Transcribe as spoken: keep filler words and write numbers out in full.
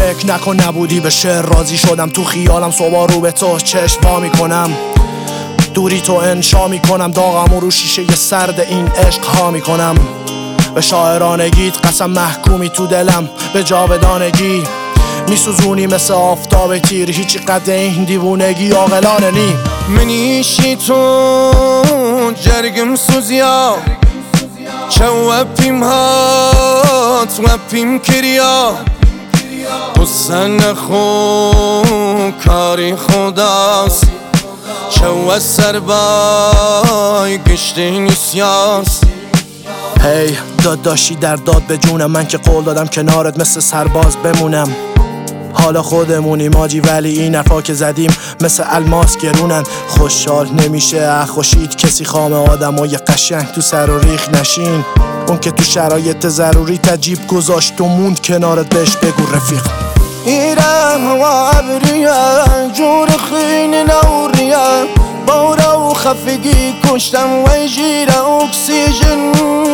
فکر نکن نبودی به شعر راضی شدم. تو خیالم صبح رو به تو چشم وا میکنم، دوری تو انشا میکنم، داغم رو شیشه سرد این عشق ها میکنم. به شاعرانگیت قسم محکومی تو دلم، به جاودانگی میسوزونی مثل آفتاب تیر. هیچی قد این دیوونگی عاقلانه نی. منیشی تو جرگم سوزیا چه وپیم هات وپیم کریا حسن خو کاری خداست چه و سر بای گشتی نیسیاست. هی داداشی در داد به جونم، من که قول دادم کنارت مثل سرباز بمونم. حالا خودمونی ماجی ولی این حرفا که زدیم مثل الماس گرونن. خوشحال نمیشه خوشید کسی خام آدم و یه قشنگ تو سر و ریخ نشین. اون که تو شرایط ضروری تجیب گذاشت و موند کنارت بهش بگو رفیق. ایره و عبریه جور خین نوریه بورا و خفگی کشتم و جیره اکسیژن